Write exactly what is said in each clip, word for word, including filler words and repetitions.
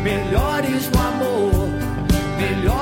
melhores no amor, melhor.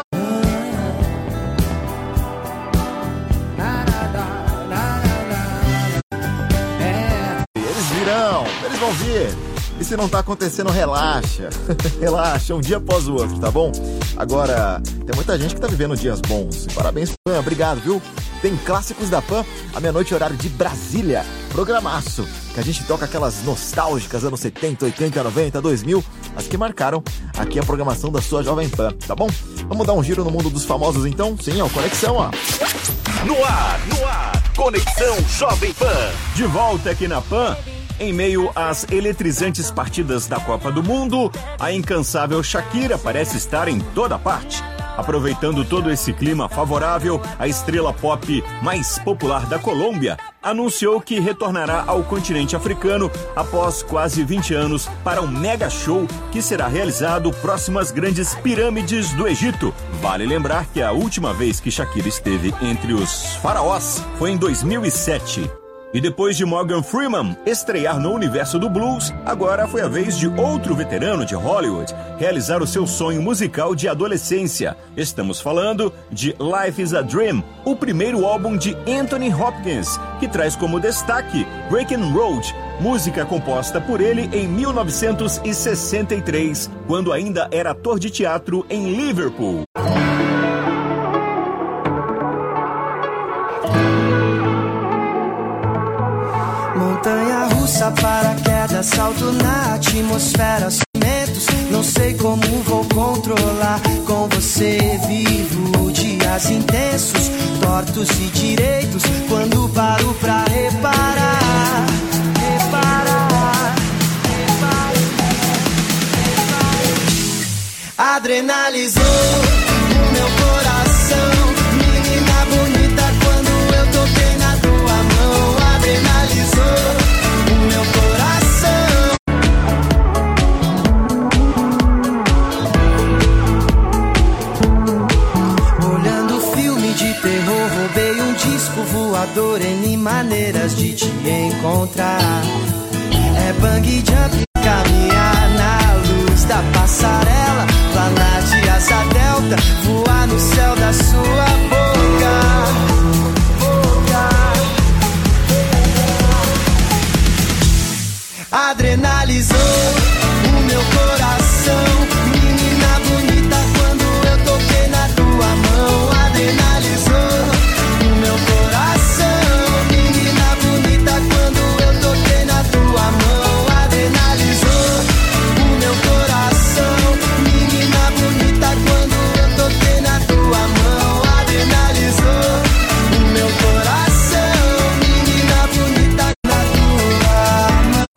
É. Eles virão, eles vão vir. E se não tá acontecendo, relaxa. Relaxa, um dia após o outro, tá bom? Agora, tem muita gente que tá vivendo dias bons. Parabéns, Pan, obrigado, viu? Tem clássicos da Pan, à meia-noite, horário de Brasília. Programaço, que a gente toca aquelas nostálgicas anos setenta, oitenta, noventa, dois mil, as que marcaram aqui a programação da sua Jovem Pan, tá bom? Vamos dar um giro no mundo dos famosos, então? Sim, ó, Conexão, ó. No ar, no ar, Conexão Jovem Pan. De volta aqui na Pan. Em meio às eletrizantes partidas da Copa do Mundo, a incansável Shakira parece estar em toda parte. Aproveitando todo esse clima favorável, a estrela pop mais popular da Colômbia anunciou que retornará ao continente africano após quase vinte anos para um mega show que será realizado próximo às grandes pirâmides do Egito. Vale lembrar que a última vez que Shakira esteve entre os faraós foi em dois mil e sete. E depois de Morgan Freeman estrear no universo do blues, agora foi a vez de outro veterano de Hollywood realizar o seu sonho musical de adolescência. Estamos falando de Life is a Dream, o primeiro álbum de Anthony Hopkins, que traz como destaque Breaking Road, música composta por ele em mil novecentos e sessenta e três, quando ainda era ator de teatro em Liverpool. Montanha-russa, paraquedas, salto na atmosfera, cimentos, não sei como vou controlar. Com você vivo dias intensos, tortos e direitos, quando paro pra reparar, reparar, reparar, reparar. Adrenalizou o meu coração, menina bonita, quando eu toquei na tua mão. Adrenalizou o meu coração. Olhando filme de terror, roubei um disco voador, N maneiras de te encontrar. É bang jump, caminhar na luz da passarela, planar de asa delta, voar no céu da sua boca. Adrenalizou o meu coração, menina bonita, quando eu toquei na tua mão. Adrenalizou o meu coração, menina bonita, quando eu toquei na tua mão. Adrenalizou o meu coração, menina bonita, quando eu toquei na tua mão. Adrenalizou o meu coração, menina bonita, na tua mão.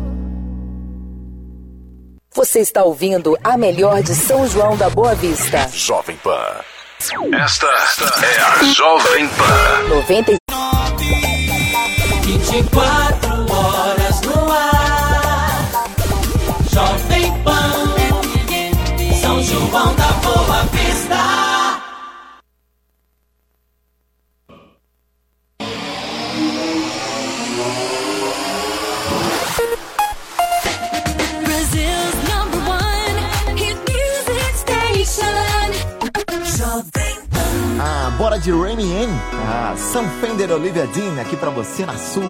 Você está ouvindo a melhor de São João da Boa Vista. Jovem Pan. Esta é a Jovem Pan. noventa e vinte e quatro horas no ar. Jovem Pan. São João da Boa Vista. Ah, bora de Remy N. Ah, Sam Fender, Olivia Dean, aqui pra você na sua.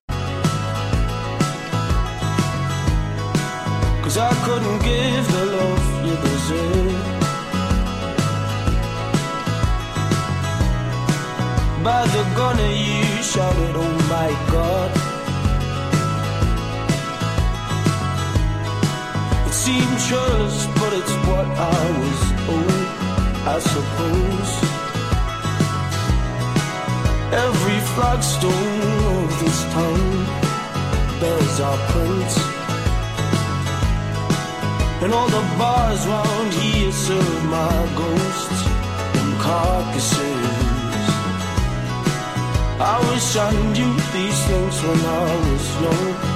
Cause I couldn't give the love you deserve. By the gunner you shouted, oh my God. It seemed churlish, but it's what I was owed, I suppose. Every flagstone of this town bears our prints, and all the bars round here serve my ghosts and carcasses. I wish I knew these things when I was young.